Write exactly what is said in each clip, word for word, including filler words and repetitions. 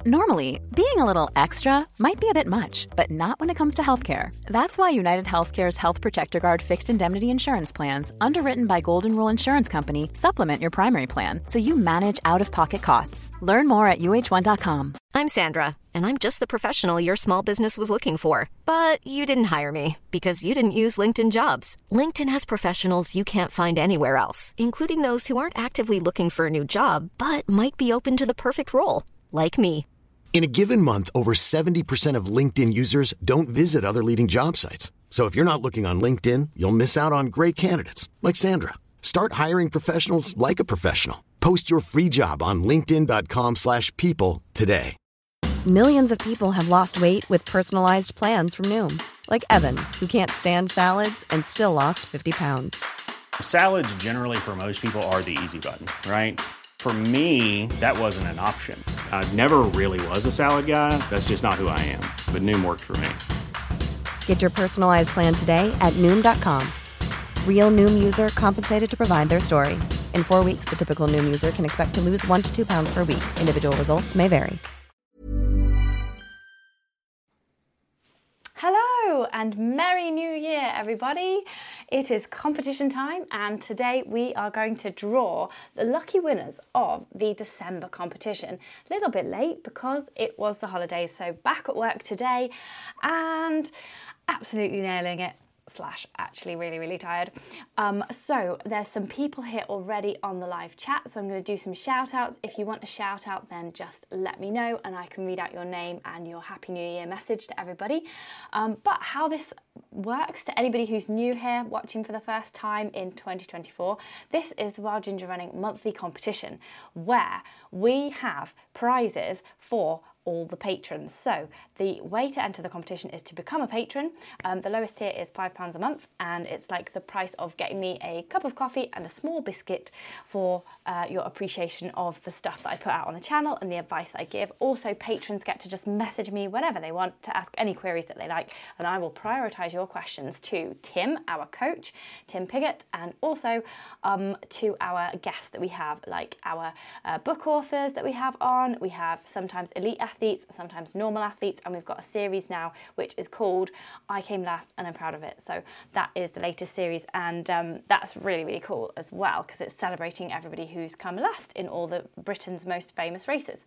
Normally, being a little extra might be a bit much, but not when it comes to healthcare. That's why United Healthcare's Health Protector Guard fixed indemnity insurance plans, underwritten by Golden Rule Insurance Company, supplement your primary plan so you manage out-of-pocket costs. Learn more at U H one dot com. I'm Sandra, and I'm just the professional your small business was looking for. But you didn't hire me because you didn't use LinkedIn Jobs. LinkedIn has professionals you can't find anywhere else, including those who aren't actively looking for a new job, but might be open to the perfect role, like me. In a given month, over seventy percent of LinkedIn users don't visit other leading job sites. So if you're not looking on LinkedIn, you'll miss out on great candidates like Sandra. Start hiring professionals like a professional. Post your free job on linkedin dot com slash people today. Millions of people have lost weight with personalized plans from Noom. Like Evan, who can't stand salads and still lost fifty pounds. Salads generally for most people are the easy button, right? For me, that wasn't an option. I never really was a salad guy. That's just not who I am. But Noom worked for me. Get your personalized plan today at Noom dot com. Real Noom user compensated to provide their story. In four weeks, the typical Noom user can expect to lose one to two pounds per week. Individual results may vary. Hello and Merry New Year, everybody. It is competition time, and today we are going to draw the lucky winners of the December competition. A little bit late because it was the holidays, so back at work today and absolutely nailing it. Slash actually really really tired. Um, so there's some people here already on the live chat, so I'm going to do some shout outs. If you want a shout out, then just let me know and I can read out your name and your Happy New Year message to everybody. Um, but how this works, to anybody who's new here watching for the first time in twenty twenty-four, this is the Wild Ginger Running monthly competition where we have prizes for all the patrons. So the way to enter the competition is to become a patron. Um, the lowest tier is five pounds a month, and it's like the price of getting me a cup of coffee and a small biscuit for uh, your appreciation of the stuff that I put out on the channel and the advice I give. Also, patrons get to just message me whenever they want to ask any queries that they like, and I will prioritise your questions to Tim, our coach, Tim Piggott, and also um, to our guests that we have, like our uh, book authors that we have on. We have sometimes elite athletes, sometimes normal athletes, and we've got a series now which is called I Came Last and I'm Proud of It. So that is the latest series, and um, that's really really cool as well because it's celebrating everybody who's come last in all the Britain's most famous races.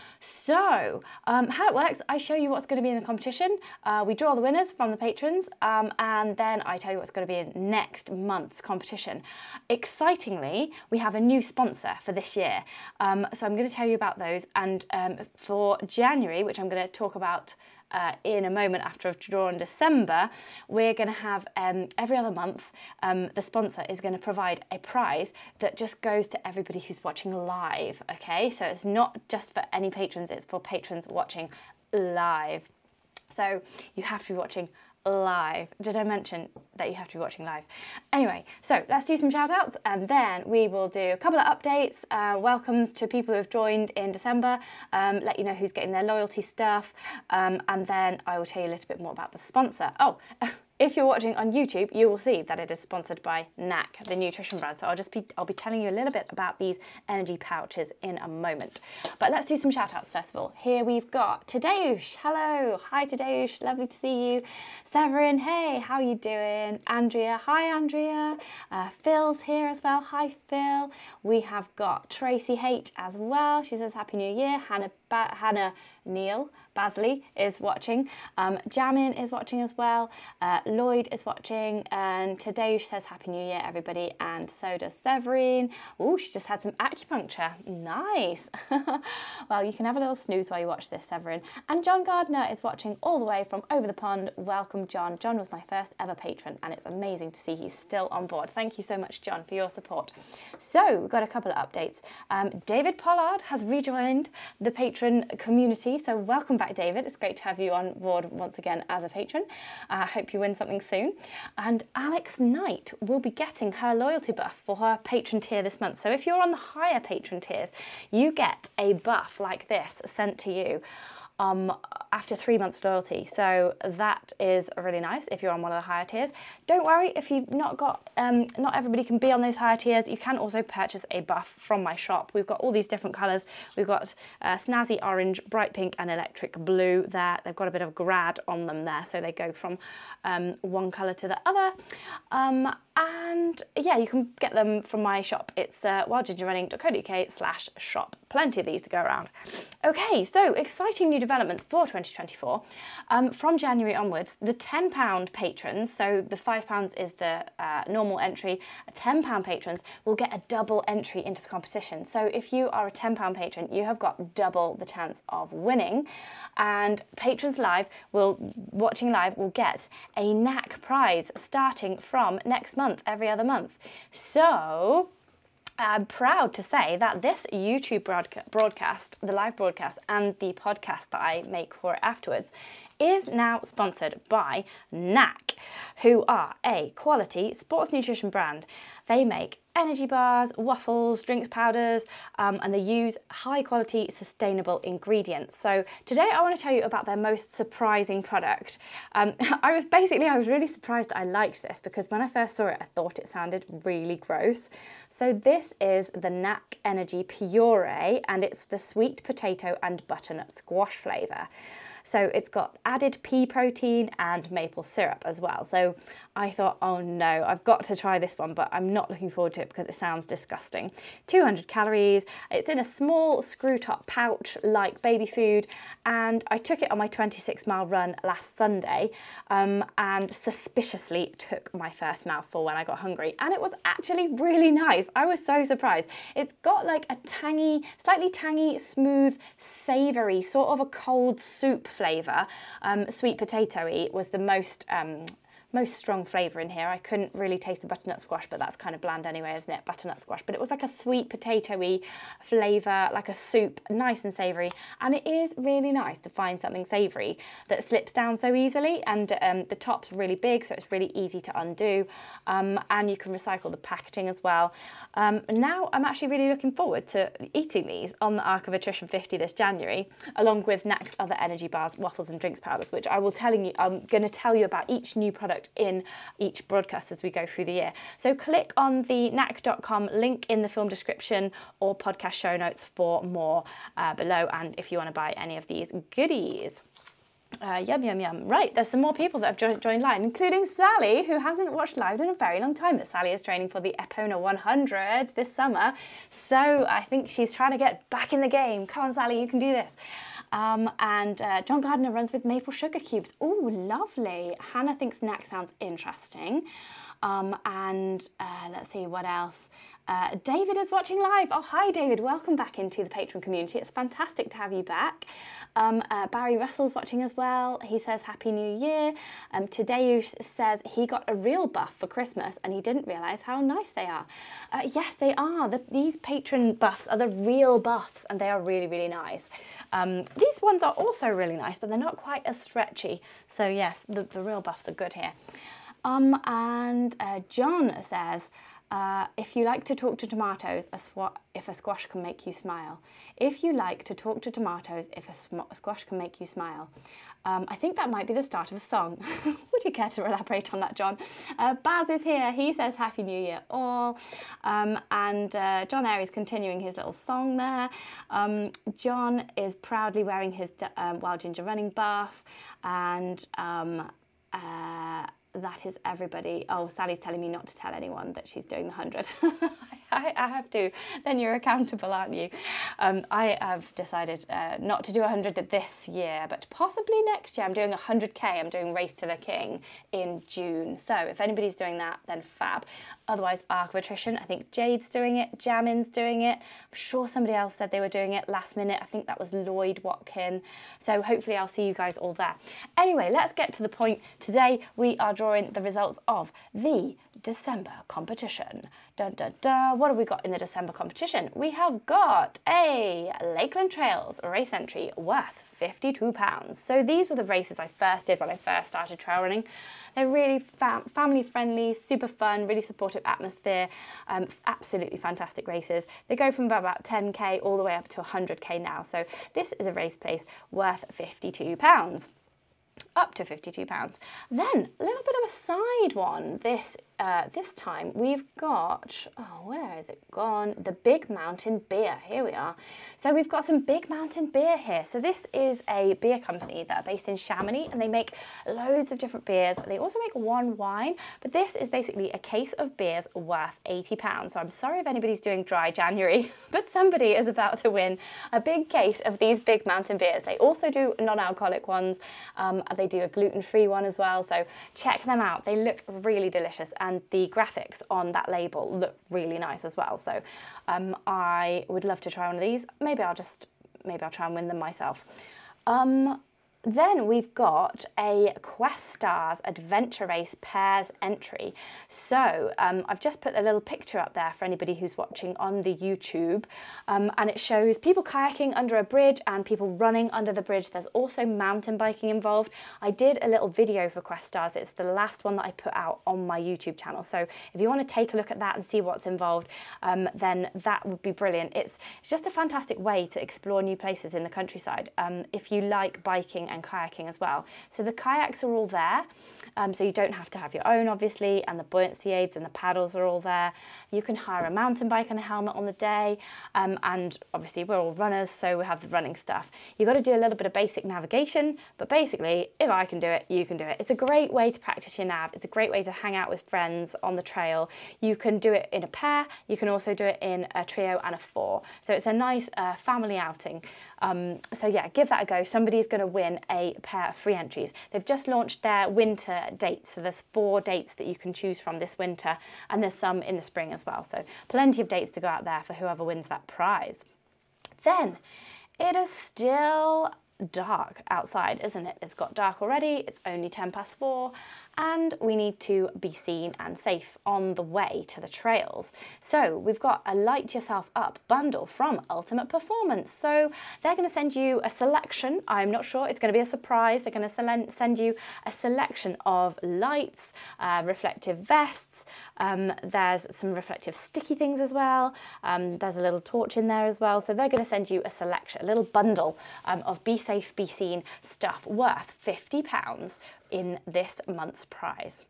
So um, how it works, I show you what's going to be in the competition, uh, we draw the winners from the patrons, um, and then I tell you what's going to be in next month's competition. Excitingly, we have a new sponsor for this year, um, so I'm going to tell you about those, and um, for January, which I'm going to talk about Uh, in a moment after I've drawn December, we're going to have um, every other month, um, the sponsor is going to provide a prize that just goes to everybody who's watching live, okay? So it's not just for any patrons, it's for patrons watching live. So you have to be watching live. Did I mention that you have to be watching live? Anyway, so let's do some shout outs, and then we will do a couple of updates, uh, welcomes to people who have joined in December, um, let you know who's getting their loyalty stuff, um, and then I will tell you a little bit more about the sponsor. Oh, if you're watching on YouTube, you will see that it is sponsored by N A C, the nutrition brand. So I'll just be I'll be telling you a little bit about these energy pouches in a moment. But let's do some shout outs first of all. Here we've got Tadeusz. Hello. Hi Tadeusz. Lovely to see you. Severin, hey, how you doing? Andrea. Hi Andrea. Uh, Phil's here as well. Hi Phil. We have got Tracy H as well. She says Happy New Year. Hannah ba- Hannah Neal Basley is watching. Um, Jamin is watching as well. Uh, Lloyd is watching, and Tadeusz says Happy New Year, everybody, and so does Severine. Oh, she just had some acupuncture. Nice. Well, you can have a little snooze while you watch this, Severine. And John Gardner is watching all the way from over the pond. Welcome, John. John was my first ever patron, and it's amazing to see he's still on board. Thank you so much, John, for your support. So we've got a couple of updates. Um, David Pollard has rejoined the patron community, so welcome back, David. It's great to have you on board once again as a patron. I uh, hope you win something soon. And Alex Knight will be getting her loyalty buff for her patron tier this month. So if you're on the higher patron tiers, you get a buff like this sent to you. um, after three months loyalty. So that is really nice if you're on one of the higher tiers. Don't worry if you've not got, um, not everybody can be on those higher tiers. You can also purchase a buff from my shop. We've got all these different colours. We've got uh, snazzy orange, bright pink and electric blue there. They've got a bit of grad on them there, so they go from um, one colour to the other. Um, and yeah, you can get them from my shop. It's uh, wildgingerrunning.co.uk slash shop. Plenty of these to go around. Okay, so exciting new developments for twenty twenty-four. Um, from January onwards, the ten pound patrons, so the five pounds is the uh, normal entry, ten pound patrons will get a double entry into the competition. So if you are a ten pound patron, you have got double the chance of winning. And patrons live will, watching live will get a N A C prize starting from next month, every other month. So I'm proud to say that this YouTube broadcast, the live broadcast and the podcast that I make for it afterwards is now sponsored by N A C, who are a quality sports nutrition brand. They make energy bars, waffles, drinks powders, um, and they use high quality sustainable ingredients. So today I want to tell you about their most surprising product. Um, I was basically, I was really surprised I liked this because when I first saw it, I thought it sounded really gross. So this is the N A C Energy Puree, and it's the sweet potato and butternut squash flavour. So it's got added pea protein and maple syrup as well. So I thought, oh no, I've got to try this one, but I'm not looking forward to it because it sounds disgusting. two hundred calories, it's in a small screw top pouch like baby food, and I took it on my twenty-six mile run last Sunday um, and suspiciously took my first mouthful when I got hungry, and it was actually really nice. I was so surprised. It's got like a tangy, slightly tangy, smooth, savoury, sort of a cold soup flavour. Um, sweet potato-y was the most um, most strong flavour in here. I couldn't really taste the butternut squash, but that's kind of bland anyway, isn't it? Butternut squash. But it was like a sweet potato-y flavour, like a soup, nice and savoury. And it is really nice to find something savoury that slips down so easily. And um, the top's really big, so it's really easy to undo. Um, and you can recycle the packaging as well. Um, now I'm actually really looking forward to eating these on the Arc of Attrition fifty this January, along with N A C's other energy bars, waffles and drinks powders, which I will telling you, I'm going to tell you about each new product in each broadcast as we go through the year. So click on the N A C dot com link in the film description or podcast show notes for more uh, below, and if you want to buy any of these goodies. Uh, yum, yum, yum. Right, there's some more people that have jo joined live, including Sally, who hasn't watched live in a very long time. But Sally is training for the Epona one hundred this summer, so I think she's trying to get back in the game. Come on, Sally, you can do this. Um, and uh, John Gardner runs with maple sugar cubes. Oh, lovely. Hannah thinks N A C sounds interesting. Um, and uh, let's see, what else? Uh, David is watching live. Oh, hi, David. Welcome back into the Patreon community. It's fantastic to have you back. Um, uh, Barry Russell's watching as well. He says, Happy New Year. Um, Tadeusz says he got a real buff for Christmas and he didn't realise how nice they are. Uh, yes, they are. The, these patron buffs are the real buffs and they are really, really nice. Um, these ones are also really nice, but they're not quite as stretchy. So yes, the, the real buffs are good here. Um, and uh, John says, Uh, if you like to talk to tomatoes, a swa if a squash can make you smile. If you like to talk to tomatoes, if a, sm a squash can make you smile. Um, I think that might be the start of a song. Would you care to elaborate on that, John? Uh, Baz is here. He says Happy New Year all. Um, and uh, John Aries continuing his little song there. Um, John is proudly wearing his um, Wild Ginger running buff. And um, uh, that is everybody. Oh, Sally's telling me not to tell anyone that she's doing the hundred. I, I have to. Then you're accountable, aren't you? Um, I have decided uh, not to do one hundred this year, but possibly next year. I'm doing one hundred K. I'm doing Race to the King in June. So if anybody's doing that, then fab. Otherwise, Arc of Attrition. I think Jade's doing it. Jamin's doing it. I'm sure somebody else said they were doing it last minute. I think that was Lloyd Watkin. So hopefully I'll see you guys all there. Anyway, let's get to the point. Today we are drawing the results of the December competition. Dun, dun, dun. what have we got in the December competition? We have got a Lakeland Trails race entry worth fifty-two pounds. So these were the races I first did when I first started trail running. They're really fam family friendly, super fun, really supportive atmosphere, um, absolutely fantastic races. They go from about ten K all the way up to one hundred K now. So this is a race place worth fifty-two pounds. Up to fifty-two pounds. Then a little bit of a side one. This uh, this time we've got, oh, where is it gone? The Big Mountain Beer. Here we are. So we've got some Big Mountain Beer here. So this is a beer company that are based in Chamonix, and they make loads of different beers. They also make one wine, but this is basically a case of beers worth eighty pounds. So I'm sorry if anybody's doing dry January, but somebody is about to win a big case of these Big Mountain Beers. They also do non-alcoholic ones. Um, They do a gluten-free one as well, so check them out. They look really delicious, and the graphics on that label look really nice as well. So um, I would love to try one of these. Maybe I'll just, maybe I'll try and win them myself. Um, Then we've got a Questars Adventure Race Pairs entry. So um, I've just put a little picture up there for anybody who's watching on the YouTube, um, and it shows people kayaking under a bridge and people running under the bridge. There's also mountain biking involved. I did a little video for Questars. It's the last one that I put out on my YouTube channel. So if you want to take a look at that and see what's involved, um, then that would be brilliant. It's, it's just a fantastic way to explore new places in the countryside um, if you like biking and kayaking as well. So the kayaks are all there, um, so you don't have to have your own, obviously, and the buoyancy aids and the paddles are all there. You can hire a mountain bike and a helmet on the day, um, and obviously we're all runners, so we have the running stuff. You've got to do a little bit of basic navigation, but basically, if I can do it, you can do it. It's a great way to practice your nav. It's a great way to hang out with friends on the trail. You can do it in a pair. You can also do it in a trio and a four. So it's a nice uh, family outing. Um, so yeah, give that a go. Somebody's going to win a pair of free entries. They've just launched their winter dates, so there's four dates that you can choose from this winter, and there's some in the spring as well. So plenty of dates to go out there for whoever wins that prize. Then it is still dark outside, isn't it? It's got dark already. It's only ten past four, and we need to be seen and safe on the way to the trails. So we've got a Light Yourself Up bundle from Ultimate Performance. So they're going to send you a selection. I'm not sure. It's going to be a surprise. They're going to send you a selection of lights, uh, reflective vests. Um, there's some reflective sticky things as well. Um, there's a little torch in there as well. So they're going to send you a selection, a little bundle um, of Be Safe, Be Seen stuff worth fifty pounds in this month's prize.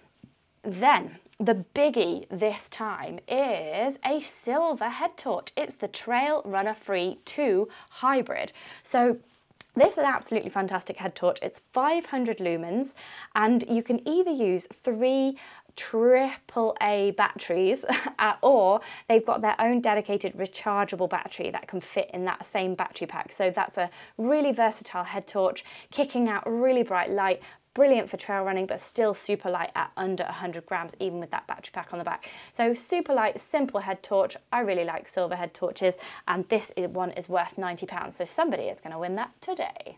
Then the biggie this time is a silver head torch. It's the Trail Runner Free two Hybrid. So this is an absolutely fantastic head torch. It's five hundred lumens, and you can either use three triple A batteries or they've got their own dedicated rechargeable battery that can fit in that same battery pack. So that's a really versatile head torch, kicking out really bright light, brilliant for trail running, but still super light at under one hundred grams, even with that battery pack on the back. So super light, simple head torch. I really like silver head torches, and this one is worth ninety pounds. So somebody is going to win that today.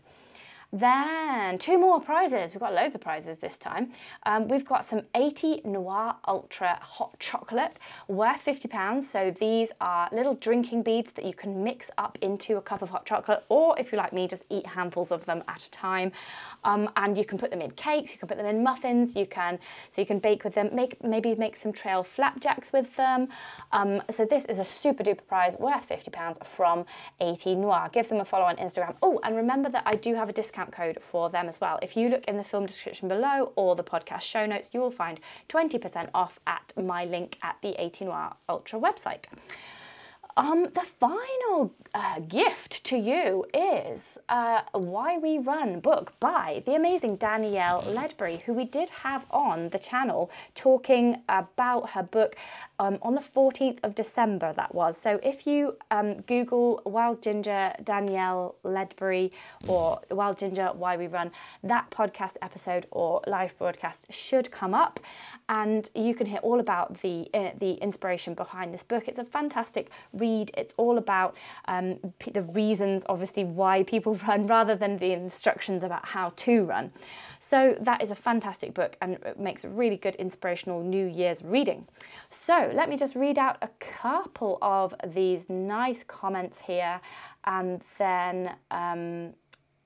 Then two more prizes. We've got loads of prizes this time. Um, we've got some eighty Noir Ultra hot chocolate worth fifty pounds. So these are little drinking beads that you can mix up into a cup of hot chocolate, or if you like me, just eat handfuls of them at a time. Um, and you can put them in cakes, you can put them in muffins, you can, so you can bake with them, make maybe make some trail flapjacks with them. Um, so this is a super duper prize worth fifty pounds from eighty Noir. Give them a follow on Instagram. Oh, and remember that I do have a discount code for them as well. If you look in the film description below or the podcast show notes, you will find twenty percent off at my link at the eighty Noir Ultra website. Um, the final uh, gift to you is uh, Why We Run book by the amazing Danielle Ledbury, who we did have on the channel talking about her book um, on the fourteenth of December, that was. So if you um, Google Wild Ginger Danielle Ledbury or Wild Ginger Why We Run, that podcast episode or live broadcast should come up, and you can hear all about the, uh, the inspiration behind this book. It's a fantastic read. It's all about um, the reasons, obviously, why people run rather than the instructions about how to run. So that is a fantastic book and it makes a really good inspirational New Year's reading. So let me just read out a couple of these nice comments here, and then um,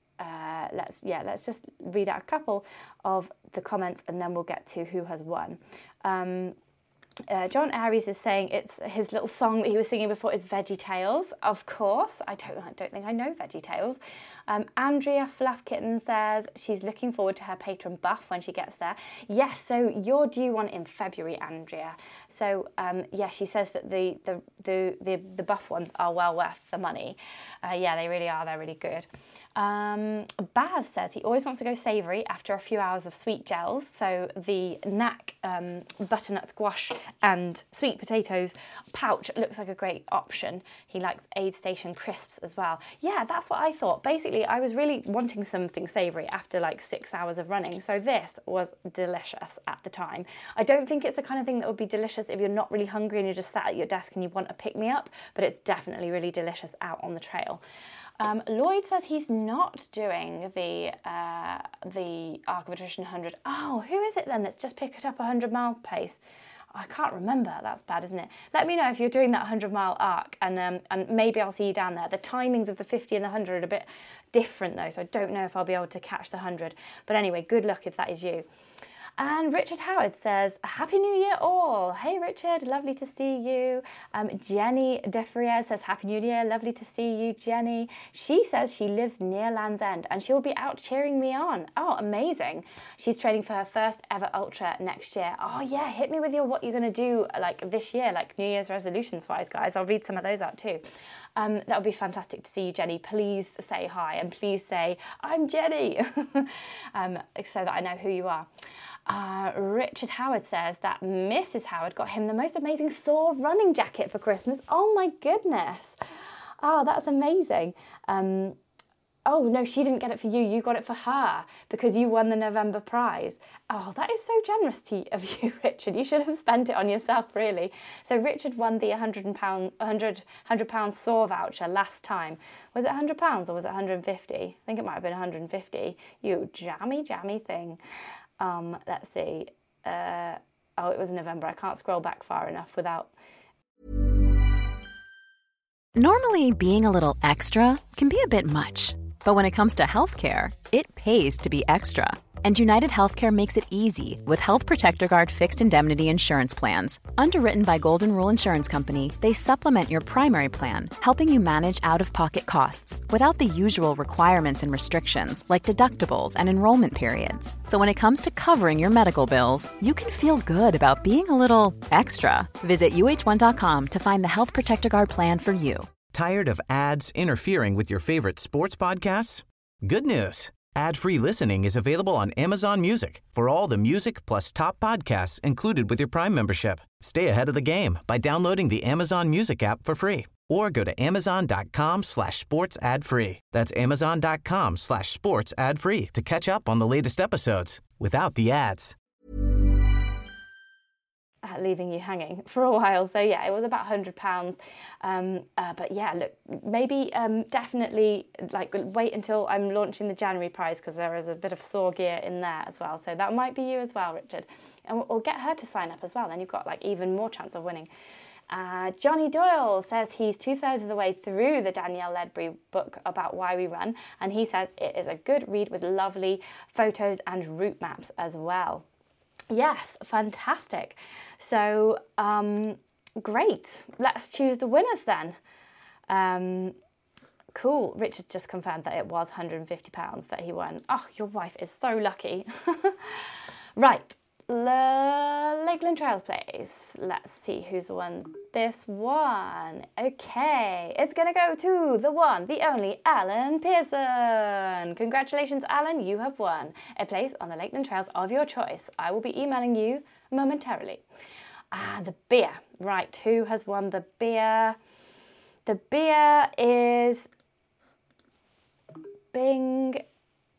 uh, let's yeah let's just read out a couple of the comments, and then we'll get to who has won. Um, Uh, John Aries is saying it's his little song that he was singing before is Veggie Tales. Of course, I don't, I don't think I know Veggie Tales. Um, Andrea Fluffkitten says she's looking forward to her patron buff when she gets there. Yes, so you're due one in February, Andrea. So um, yeah, she says that the the, the the the buff ones are well worth the money. Uh, yeah, they really are. They're really good. Um, Baz says he always wants to go savoury after a few hours of sweet gels. So the N A C um, butternut squash and sweet potatoes pouch looks like a great option. He likes Aid Station crisps as well. Yeah, that's what I thought. Basically, I was really wanting something savoury after like six hours of running. So this was delicious at the time. I don't think it's the kind of thing that would be delicious if you're not really hungry and you're just sat at your desk and you want a pick-me-up, but it's definitely really delicious out on the trail. Um, Lloyd says he's not doing the uh, the Arc of Attrition one hundred. Oh, who is it then that's just picked up a one hundred mile pace? I can't remember. That's bad, isn't it? Let me know if you're doing that one hundred mile arc, and um, and maybe I'll see you down there. The timings of the fifty and the one hundred are a bit different though, so I don't know if I'll be able to catch the one hundred. But anyway, good luck if that is you. And Richard Howard says, Happy New Year all. Hey Richard, lovely to see you. Um, Jenny Defriez says, Happy New Year, lovely to see you, Jenny. She says she lives near Land's End and she will be out cheering me on. Oh, amazing. She's training for her first ever ultra next year. Oh yeah, hit me with your what you're gonna do like this year, like New Year's resolutions wise, guys. I'll read some of those out too. Um, that would be fantastic to see you, Jenny. Please say hi and please say, I'm Jenny, um, so that I know who you are. Uh, Richard Howard says that Missus Howard got him the most amazing Soar running jacket for Christmas. Oh my goodness. Oh, that's amazing. Um, oh no, she didn't get it for you. You got it for her because you won the November prize. Oh, that is so generous to, of you, Richard. You should have spent it on yourself, really. So Richard won the one hundred pound, one hundred pound Soar voucher last time. Was it one hundred pounds or was it one hundred fifty? I think it might have been one hundred fifty. You jammy, jammy thing. Um, let's see. Uh, oh, it was November. I can't scroll back far enough without... Normally, being a little extra can be a bit much. But when it comes to healthcare, it pays to be extra. And United Healthcare makes it easy with Health Protector Guard fixed indemnity insurance plans. Underwritten by Golden Rule Insurance Company, they supplement your primary plan, helping you manage out-of-pocket costs without the usual requirements and restrictions like deductibles and enrollment periods. So when it comes to covering your medical bills, you can feel good about being a little extra. Visit U H one dot com to find the Health Protector Guard plan for you. Tired of ads interfering with your favorite sports podcasts? Good news. Ad-free listening is available on Amazon Music for all the music plus top podcasts included with your Prime membership. Stay ahead of the game by downloading the Amazon Music app for free or go to amazon.com slash sports ad free. That's amazon.com slash sports ad free to catch up on the latest episodes without the ads. Leaving you hanging for a while. So yeah, it was about one hundred pounds. Um, uh, but yeah, look, maybe um, definitely like wait until I'm launching the January prize because there is a bit of Soar gear in there as well. So that might be you as well, Richard. And we'll get her to sign up as well. Then you've got like even more chance of winning. Uh, Johnny Doyle says he's two-thirds of the way through the Danielle Ledbury book about why we run. And he says it is a good read with lovely photos and route maps as well. Yes, fantastic. So, um, great. Let's choose the winners then. Um, cool. Richard just confirmed that it was one hundred fifty pounds that he won. Oh, your wife is so lucky. Right. Le Lakeland Trails Place. Let's see who's won this one. Okay, it's gonna go to the one, the only Alan Pearson. Congratulations, Alan, you have won a place on the Lakeland Trails of your choice. I will be emailing you momentarily. Ah, the beer. Right, who has won the beer? The beer is Bing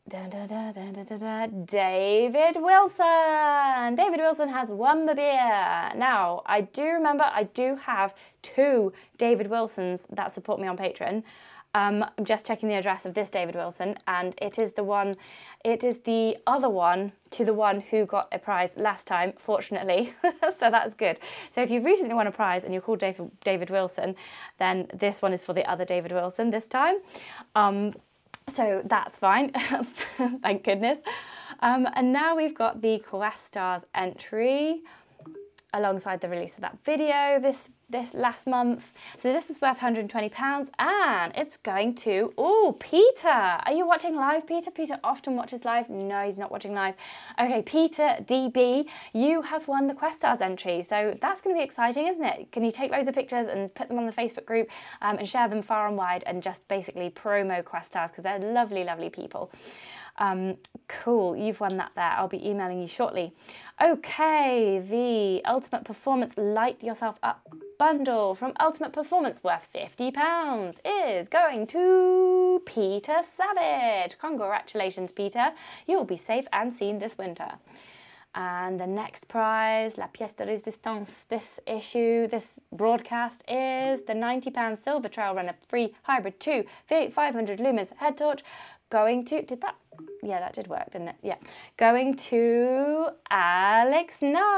Da, da, da, da, da, da, da. David Wilson. David Wilson has won the beer. Now, I do remember I do have two David Wilsons that support me on Patreon. Um, I'm just checking the address of this David Wilson, and it is the one, it is the other one to the one who got a prize last time, fortunately. So that's good. So if you've recently won a prize and you're called David, David Wilson, then this one is for the other David Wilson this time. Um, So that's fine, thank goodness. Um, and now we've got the Quest Stars entry alongside the release of that video this this last month. So this is worth one hundred and twenty pounds, and it's going to, oh, Peter. Are you watching live, Peter? Peter often watches live. No, he's not watching live. Okay, Peter D B, you have won the Quest Stars entry. So that's going to be exciting, isn't it? Can you take loads of pictures and put them on the Facebook group um, and share them far and wide and just basically promo Quest Stars because they're lovely, lovely people. Um, cool, you've won that there. I'll be emailing you shortly. Okay, the Ultimate Performance Light Yourself Up bundle from Ultimate Performance worth fifty pounds is going to Peter Savage. Congratulations, Peter. You'll be safe and seen this winter. And the next prize, La Pièce de Résistance, this issue, this broadcast is the ninety pound Silver Trail Runner Free Hybrid two five hundred lumens head torch. Going to, did that, yeah, that did work, didn't it? Yeah. Going to Alex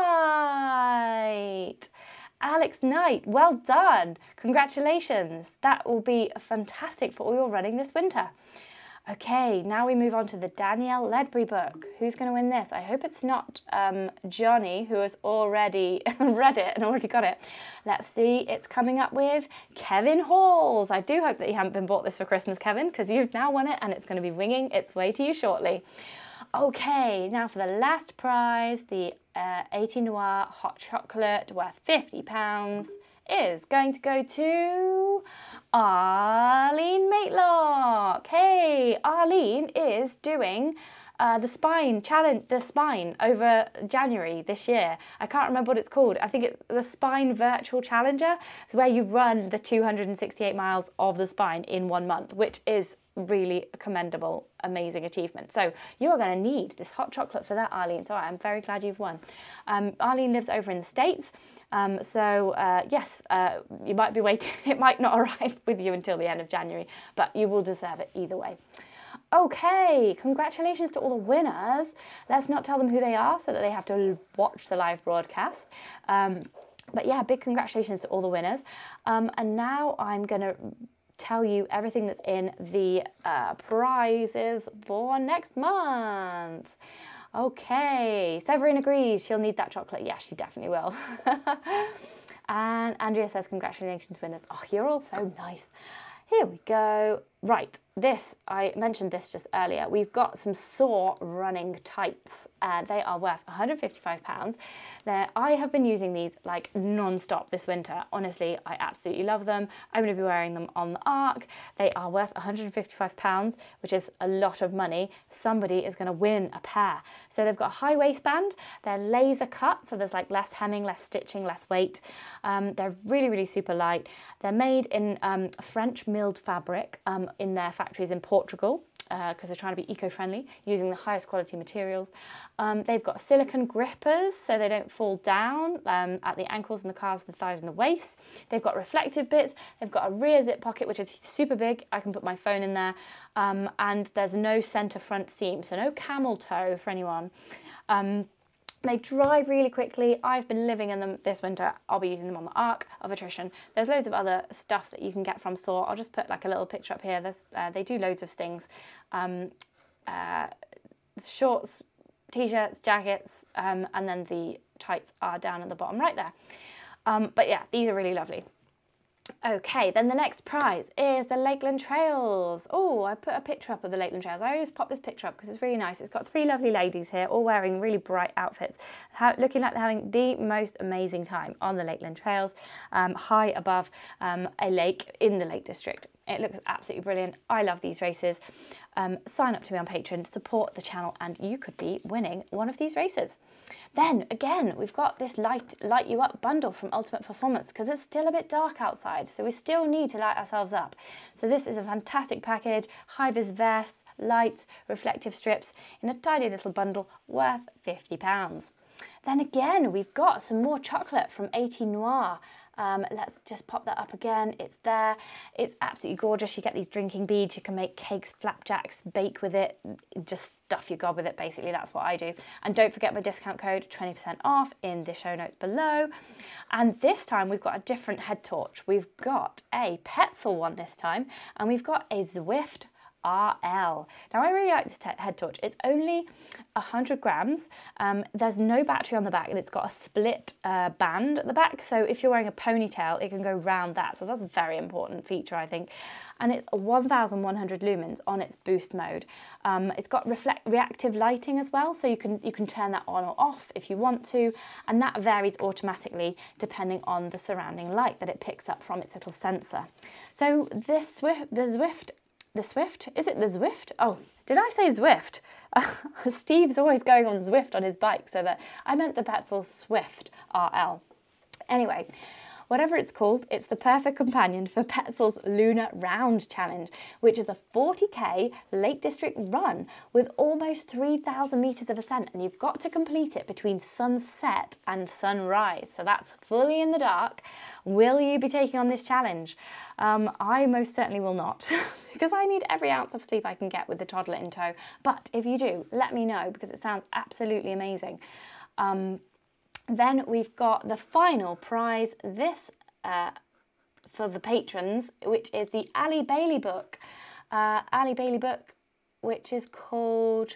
Knight. Alex Knight, well done. Congratulations. That will be fantastic for all your running this winter. Okay, now we move on to the Danielle Ledbury book. Who's going to win this? I hope it's not um, Johnny, who has already read it and already got it. Let's see, it's coming up with Kevin Halls. I do hope that you haven't been bought this for Christmas, Kevin, because you've now won it and it's going to be winging its way to you shortly. Okay, now for the last prize, the uh, eighteen Noir Hot Chocolate worth fifty pounds. Is going to go to Arlene Maitlock. Hey, Arlene is doing uh, the Spine Challenge, the Spine over January this year. I can't remember what it's called. I think it's the Spine Virtual Challenger. It's where you run the two hundred sixty-eight miles of the Spine in one month, which is really a commendable, amazing achievement. So you're going to need this hot chocolate for that, Arlene. So I'm very glad you've won. Um, Arlene lives over in the States. Um, so uh, yes, uh, you might be waiting. It might not arrive with you until the end of January, but you will deserve it either way. Okay, congratulations to all the winners. Let's not tell them who they are so that they have to watch the live broadcast. Um, but yeah, big congratulations to all the winners. Um, and now I'm going to tell you everything that's in the uh, prizes for next month. Okay, Severine agrees she'll need that chocolate. Yeah, she definitely will. And Andrea says, congratulations, winners. Oh, you're all so nice. Here we go. Right, this, I mentioned this just earlier. We've got some Soar running tights. Uh, they are worth one hundred and fifty-five pounds. They're, I have been using these like non-stop this winter. Honestly, I absolutely love them. I'm going to be wearing them on the Arc. They are worth one hundred and fifty-five pounds, which is a lot of money. Somebody is going to win a pair. So they've got a high waistband. They're laser cut, so there's like less hemming, less stitching, less weight. Um, they're really, really super light. They're made in um, French milled fabric. Um, in their factories in Portugal because uh, they're trying to be eco-friendly, using the highest quality materials. Um, they've got silicone grippers so they don't fall down um, at the ankles and the calves, the thighs and the waist. They've got reflective bits. They've got a rear zip pocket which is super big. I can put my phone in there. Um, and there's no centre front seam, so no camel toe for anyone. Um, They dry really quickly. I've been living in them this winter. I'll be using them on the Arc of Attrition. There's loads of other stuff that you can get from Soar. I'll just put like a little picture up here. There's, uh, they do loads of things. Um, uh, shorts, t-shirts, jackets, um, and then the tights are down at the bottom right there. Um, but yeah, these are really lovely. Okay, then the next prize is the Lakeland Trails. Oh, I put a picture up of the Lakeland Trails. I always pop this picture up because it's really nice. It's got three lovely ladies here, all wearing really bright outfits, how, looking like they're having the most amazing time on the Lakeland Trails, um, high above um, a lake in the Lake District. It looks absolutely brilliant. I love these races. Um, sign up to me on Patreon, support the channel, and you could be winning one of these races. Then again, we've got this light, light you up bundle from Ultimate Performance because it's still a bit dark outside, so we still need to light ourselves up. So this is a fantastic package, high-vis vest, lights, reflective strips in a tiny little bundle worth fifty pounds. Then again, we've got some more chocolate from eighteen Noir. Um, let's just pop that up again. It's there. It's absolutely gorgeous. You get these drinking beads. You can make cakes, flapjacks, bake with it. Just stuff your gob with it, basically. That's what I do. And don't forget my discount code, twenty percent off, in the show notes below. And this time we've got a different head torch. We've got a Petzl one this time, and we've got a Zwift R L. Now I really like this head torch. It's only one hundred grams. Um, there's no battery on the back, and it's got a split uh, band at the back. So if you're wearing a ponytail, it can go round that. So that's a very important feature, I think. And it's one thousand one hundred lumens on its boost mode. Um, it's got reflect reactive lighting as well, so you can you can turn that on or off if you want to, and that varies automatically depending on the surrounding light that it picks up from its little sensor. So this Zwift, the Zwift. The Zwift? Is it the Zwift? Oh, did I say Zwift? Uh, Steve's always going on Zwift on his bike, so that I meant the Petzl Zwift R L. Anyway, whatever it's called, it's the perfect companion for Petzl's Lunar Round Challenge, which is a forty K Lake District run with almost three thousand metres of ascent, and you've got to complete it between sunset and sunrise, so that's fully in the dark. Will you be taking on this challenge? Um, I most certainly will not, because I need every ounce of sleep I can get with the toddler in tow. But if you do, let me know, because it sounds absolutely amazing. Um, then we've got the final prize this uh, for the patrons, which is the Ali Bailey book. Uh, Ali Bailey book, which is called...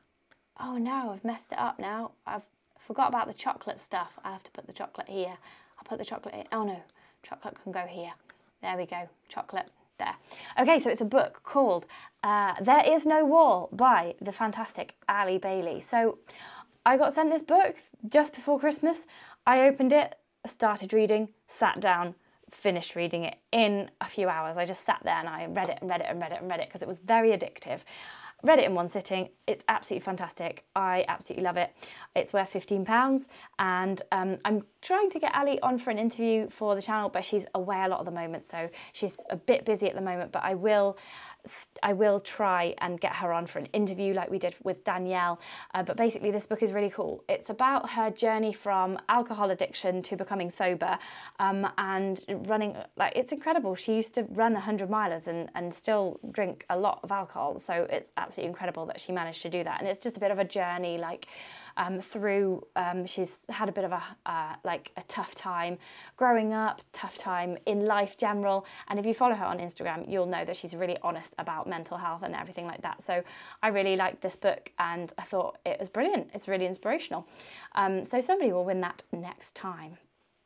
Oh no, I've messed it up now. I've forgot about the chocolate stuff. I have to put the chocolate here. I'll put the chocolate in. Oh no, chocolate can go here. There we go, chocolate there. Okay, so it's a book called uh, There Is No Wall by the fantastic Ali Bailey. So I got sent this book just before Christmas. I opened it, started reading, sat down, finished reading it in a few hours. I just sat there and I read it and read it and read it and read it because it was very addictive. Read it in one sitting. It's absolutely fantastic. I absolutely love it. It's worth fifteen pounds, and um, I'm trying to get Ali on for an interview for the channel, but she's away a lot at the moment, so she's a bit busy at the moment, but I will I will try and get her on for an interview like we did with Danielle. Uh, but basically this book is really cool. It's about her journey from alcohol addiction to becoming sober, um, and running, like, it's incredible. She used to run one hundred milers and, and still drink a lot of alcohol. So it's absolutely incredible that she managed to do that. And it's just a bit of a journey, like, Um, through, um, she's had a bit of a, uh, like a tough time growing up, tough time in life general. And if you follow her on Instagram, you'll know that she's really honest about mental health and everything like that. So I really liked this book and I thought it was brilliant. It's really inspirational. Um, so somebody will win that next time.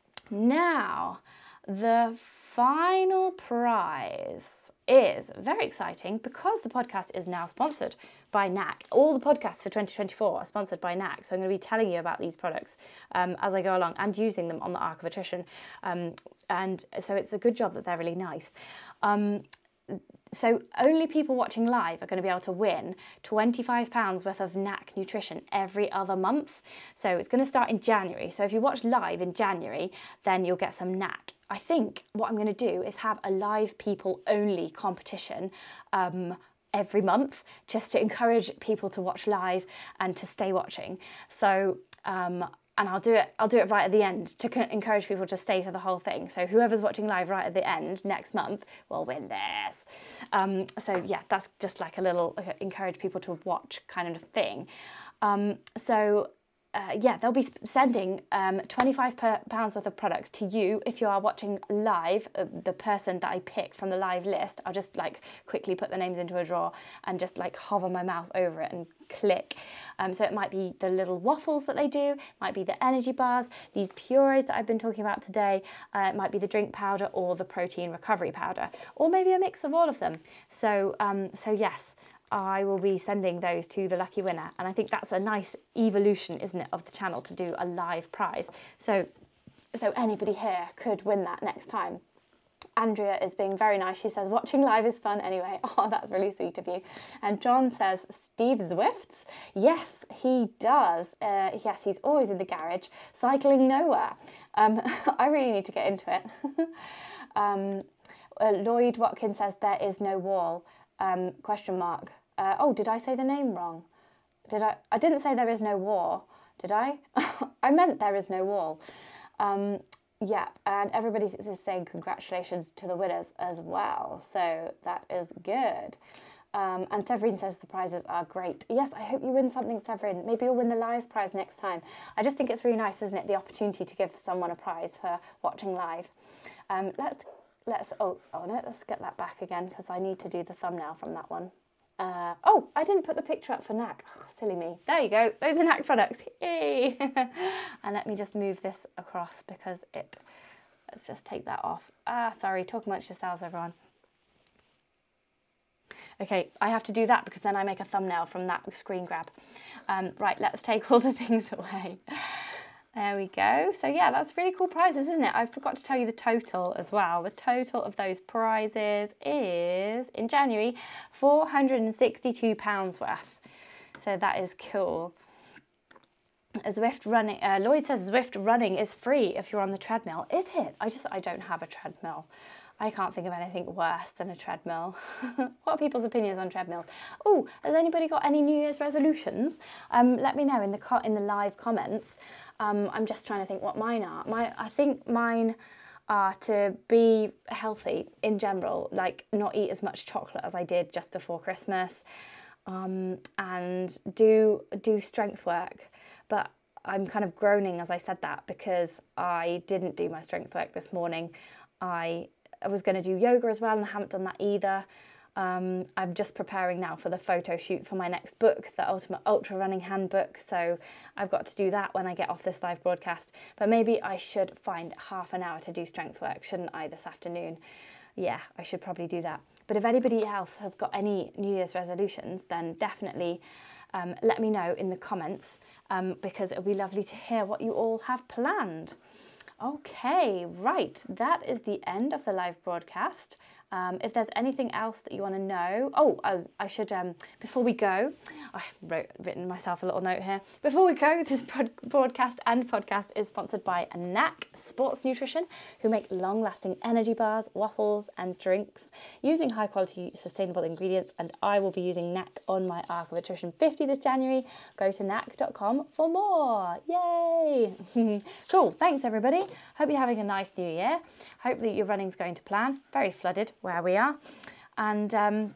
Now, the final prize is very exciting because the podcast is now sponsored by N A C. All the podcasts for twenty twenty-four are sponsored by N A C, so I'm going to be telling you about these products um, as I go along and using them on the Arc of Attrition. Um, and so it's a good job that they're really nice. Um, so only people watching live are going to be able to win twenty-five pounds worth of N A C nutrition every other month. So it's going to start in January. So if you watch live in January, then you'll get some N A C. I think what I'm going to do is have a live people only competition um, every month, just to encourage people to watch live and to stay watching. So, um, and I'll do it, I'll do it right at the end to encourage people to stay for the whole thing. So whoever's watching live right at the end next month will win this. Um, so yeah, that's just like a little like, encourage people to watch kind of thing. Um, so Uh, yeah, they'll be sending um, twenty-five pounds worth of products to you if you are watching live. Uh, the person that I pick from the live list, I'll just like quickly put the names into a drawer and just like hover my mouse over it and click. Um, so it might be the little waffles that they do, it might be the energy bars, these purees that I've been talking about today, uh, it might be the drink powder or the protein recovery powder, or maybe a mix of all of them. So, um, so yes, I will be sending those to the lucky winner, and I think that's a nice evolution, isn't it, of the channel to do a live prize. So, so anybody here could win that next time. Andrea is being very nice. She says, watching live is fun anyway. Oh, that's really sweet of you. And John says, Steve Zwifts? Yes, he does. Uh, yes, he's always in the garage, cycling nowhere. Um, I really need to get into it. um, uh, Lloyd Watkins says, there is no wall. Um, question mark. Uh, oh, did I say the name wrong? Did I? I didn't say there is no war, did I? I meant there is no wall. Um, yeah, and everybody is saying congratulations to the winners as well. So that is good. Um, and Severine says the prizes are great. Yes, I hope you win something, Severine. Maybe you'll win the live prize next time. I just think it's really nice, isn't it, the opportunity to give someone a prize for watching live. Um, let's, let's, oh, oh no, let's get that back again because I need to do the thumbnail from that one. Uh, oh, I didn't put the picture up for N A C. Oh, silly me. There you go. Those are N A C products. Yay! And let me just move this across because it... Let's just take that off. Ah, sorry. Talk amongst yourselves, everyone. Okay, I have to do that because then I make a thumbnail from that screen grab. Um, right, let's take all the things away. There we go. So yeah, that's really cool prizes, isn't it? I forgot to tell you the total as well. The total of those prizes is, in January, four hundred and sixty-two pounds worth. So that is cool. Zwift running, uh, Lloyd says Zwift running is free if you're on the treadmill. Is it? I just, I don't have a treadmill. I can't think of anything worse than a treadmill. What are people's opinions on treadmills? Oh, has anybody got any New Year's resolutions? Um, let me know in the co in the live comments. Um, I'm just trying to think what mine are. My, I think mine are to be healthy in general, like not eat as much chocolate as I did just before Christmas, um, and do do strength work. But I'm kind of groaning as I said that because I didn't do my strength work this morning. I I was going to do yoga as well and I haven't done that either. Um, I'm just preparing now for the photo shoot for my next book, the Ultimate Ultra Running Handbook. So I've got to do that when I get off this live broadcast. But maybe I should find half an hour to do strength work, shouldn't I, this afternoon? Yeah, I should probably do that. But if anybody else has got any New Year's resolutions, then definitely um, let me know in the comments um, because it'll be lovely to hear what you all have planned. Okay, right, that is the end of the live broadcast. Um, if there's anything else that you want to know, oh, I, I should, um, before we go, I wrote, written myself a little note here. Before we go, this broadcast and podcast is sponsored by N A C Sports Nutrition, who make long-lasting energy bars, waffles, and drinks using high-quality, sustainable ingredients. And I will be using N A C on my Arc of Nutrition fifty this January. Go to N A C dot com for more. Yay! Cool. Thanks, everybody. Hope you're having a nice new year. Hope that your running's going to plan. Very flooded where we are, and um,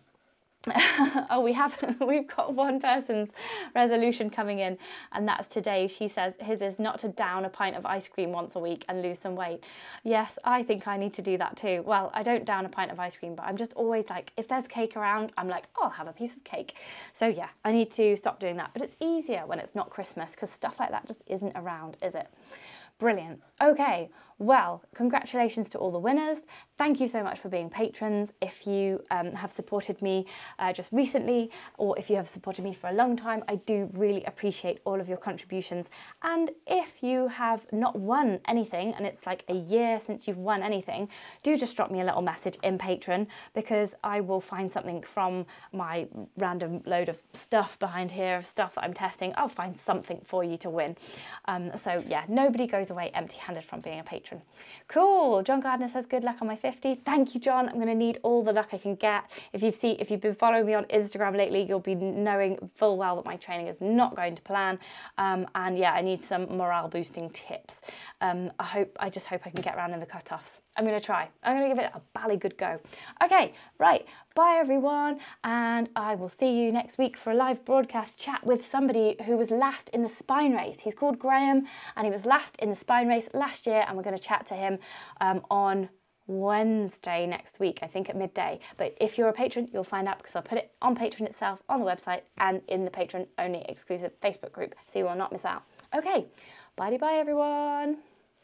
oh, we have we've got one person's resolution coming in, and that's today. She says his is not to down a pint of ice cream once a week and lose some weight. Yes, I think I need to do that too. Well, I don't down a pint of ice cream, but I'm just always like, if there's cake around, I'm like, oh, I'll have a piece of cake. So yeah, I need to stop doing that. But it's easier when it's not Christmas because stuff like that just isn't around, is it? Brilliant. Okay, well, congratulations to all the winners. Thank you so much for being patrons. If you um, have supported me uh, just recently, or if you have supported me for a long time, I do really appreciate all of your contributions. And if you have not won anything, and it's like a year since you've won anything, do just drop me a little message in Patreon, because I will find something from my random load of stuff behind here, of stuff that I'm testing. I'll find something for you to win. Um, so yeah, nobody goes away empty-handed from being a patron. Cool. John Gardner says good luck on my fifty. Thank you, John. I'm going to need all the luck I can get. If you've seen, if you've been following me on Instagram lately, you'll be knowing full well that my training is not going to plan. Um, and yeah, I need some morale boosting tips. Um, I hope, I just hope I can get around in the cutoffs. I'm going to try. I'm going to give it a bally good go. Okay, right. Bye, everyone. And I will see you next week for a live broadcast chat with somebody who was last in the spine race. He's called Graham, and he was last in the spine race last year, and we're going to chat to him um, on Wednesday next week, I think at midday. But if you're a patron, you'll find out, because I'll put it on Patreon itself, on the website, and in the patron-only exclusive Facebook group, so you will not miss out. Okay, bye-bye, everyone.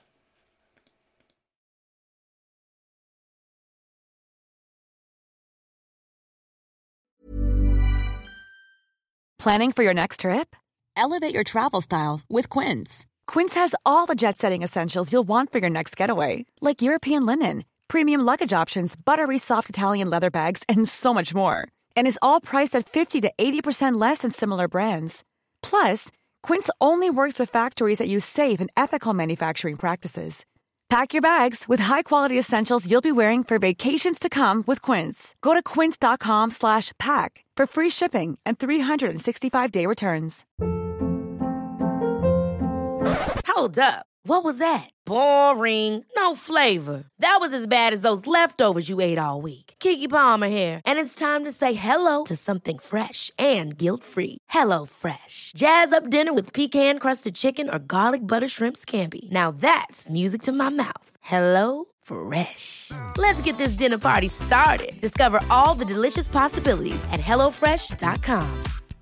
Planning for your next trip? Elevate your travel style with Quince. Quince has all the jet-setting essentials you'll want for your next getaway, like European linen, premium luggage options, buttery soft Italian leather bags, and so much more. And is all priced at fifty to eighty percent less than similar brands. Plus, Quince only works with factories that use safe and ethical manufacturing practices. Pack your bags with high-quality essentials you'll be wearing for vacations to come with Quince. Go to quince.com slash pack for free shipping and three sixty-five day returns. Hold up. What was that? Boring. No flavor. That was as bad as those leftovers you ate all week. Keke Palmer here, and it's time to say hello to something fresh and guilt-free. Hello Fresh. Jazz up dinner with pecan-crusted chicken or garlic butter shrimp scampi. Now that's music to my mouth. Hello Fresh. Let's get this dinner party started. Discover all the delicious possibilities at hello fresh dot com.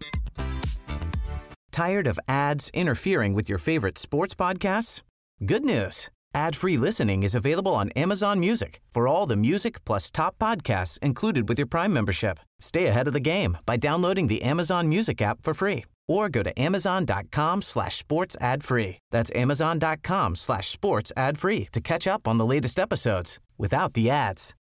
Tired of ads interfering with your favorite sports podcasts? Good news. Ad-free listening is available on Amazon Music for all the music plus top podcasts included with your Prime membership. Stay ahead of the game by downloading the Amazon Music app for free or go to amazon.com slash sports ad free. That's amazon.com slash sports ad free to catch up on the latest episodes without the ads.